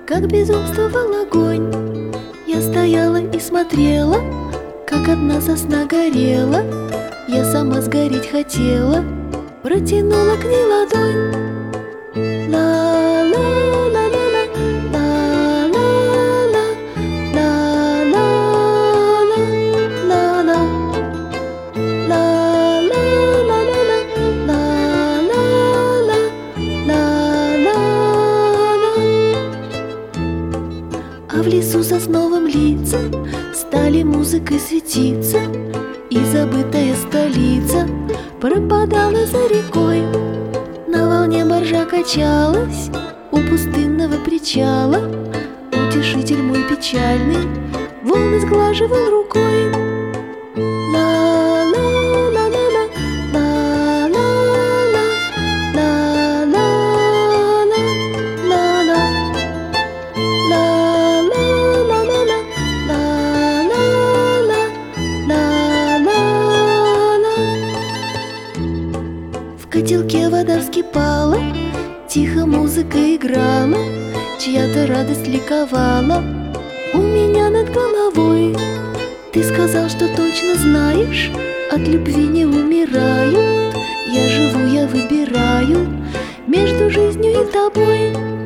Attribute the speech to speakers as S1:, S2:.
S1: как безумствовал огонь. Я стояла и смотрела, как одна сосна горела. Я сама сгореть хотела, протянула к ней ладонь. Ла-ла-ла-ла-ла, ла-ла-ла, ла-ла-ла, ла-ла, ла-ла-ла-ла-ла, ла-ла-ла, ла-ла-ла. А в лесу сосновым лица стали музыкой светиться, и забытая столица пропадала за рекой. На волне баржа качалась у пустынного причала. Утешитель мой печальный волны сглаживал рукой. Ла-ла-ла-ла-ла, ла-ла-ла, ла-ла-ла, ла-ла, ла-ла-ла-ла-ла, ла-ла-ла, ла-ла-ла. В котелке вода вскипала, тихо музыка играла, чья-то радость ликовала у меня над головой. Ты сказал, что точно знаешь, от любви не умирают. Я живу, я выбираю между жизнью и тобой.